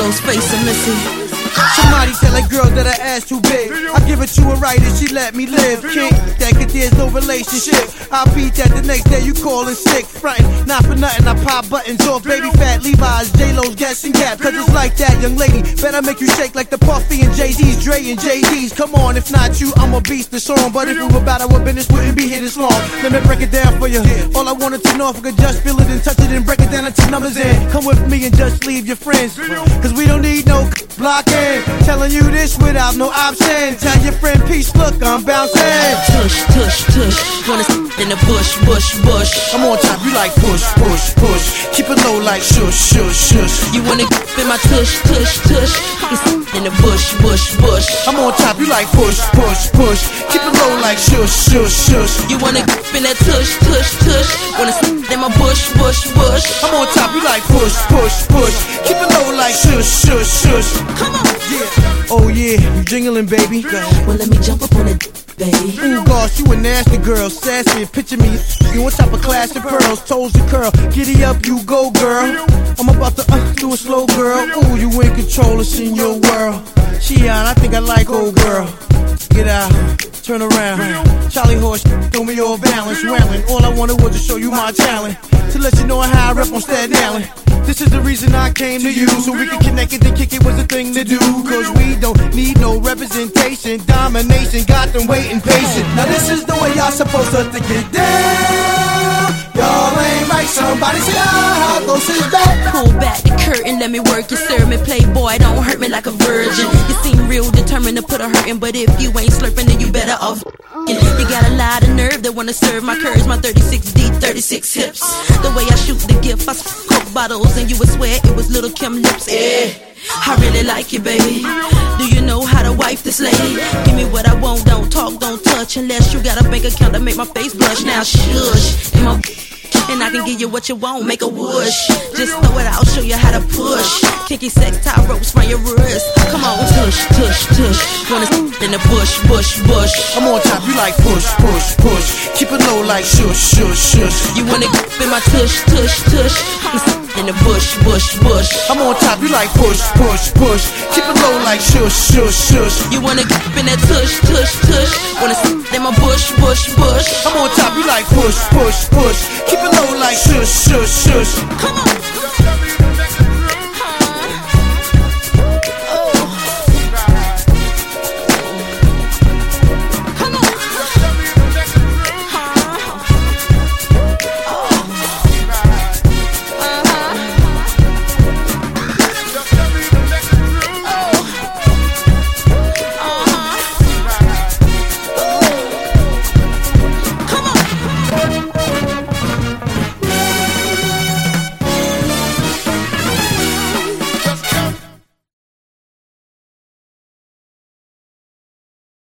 Ghostface and Missy. Somebody tell a girl that her ass too big. I give it to her right and she let me live. Can't that cause there's no relationship. I'll beat that the next day you callin' sick. Frontin', not for nothing, I pop buttons off baby fat Levi's, J-Lo's, guessing cap. Cause it's like that, young lady. Better make you shake like the Puffy and Jay-Z's, Dre and JD's. Come on, if not you, I'm a beast the song. But if we were about our business, wouldn't be here this long. Let me break it down for you. All I wanted to know if I could just feel it and touch it and break it down into numbers in. Come with me and just leave your friends. Cause we don't need no blocking. Telling you this without no option. Tell your friend peace, look, I'm bouncing. Tush, tush, tush. Wanna in the bush, bush, bush. I'm on top, you like push, push, push. Keep it low like shush, shush, shush. You wanna in my tush, tush, tush. In the bush, bush, bush. I'm on top, you like push, push, push. Keep it low like shush, shush, shush. You wanna in that tush, tush, tush. Wanna in my bush, bush, bush. I'm on top, you like push, push, push. Keep it low like shush, shush, shush. Come on. Yeah. Oh yeah, you jingling, baby. Well, let me jump up on it, baby. Ooh, gosh, you a nasty girl, sassy. Picture me, you on top of classic pearls, toes to curl. Giddy up, you go, girl. I'm about to do a slow, girl. Ooh, you in control, it's in your world. She on, I think I like old girl. Get out, turn around. Charlie Horse, throw me off balance, wailing. All I wanted was to show you my talent, to let you know how I rep on Staten Island. This is the reason I came to you, so we can connect it and kick it was the thing to do. Cause we don't need no representation, domination, got them waiting patient. Now this is the way y'all supposed to get down. Y'all ain't right, somebody say how close is that? Pull back the curtain, let me work you, serve me, playboy, don't hurt me like a virgin. You seem real determined to put a hurtin', but if you ain't slurping, then you better off. You got a lot of nerve that wanna serve my curves, my 36D, 36 hips. The way I shoot the gift, I coke bottles and you would swear it was Little Kim lips. Yeah, I really like you, baby. Do you know how to wife this lady? Give me what I want, don't talk, don't touch, unless you got a bank account to make my face blush. Now shush, and my and I can give you what you want, make a whoosh. Just throw it out, show you how to push. Kinky sex tie ropes from your wrist. Come on, tush, tush, tush. Wanna in the bush, bush, bush. I'm on top, you like push, push, push. Keep it low like shush, shush, shush. You wanna in my tush, tush, tush. In the bush, bush, bush. I'm on top, you like push, push, push. Keep it low like shush, shush, shush. You wanna in that tush, tush, tush. Wanna in my bush, bush, bush. I'm on top, you like push, push, push. Keep it low like shush, shush, shush. Come on.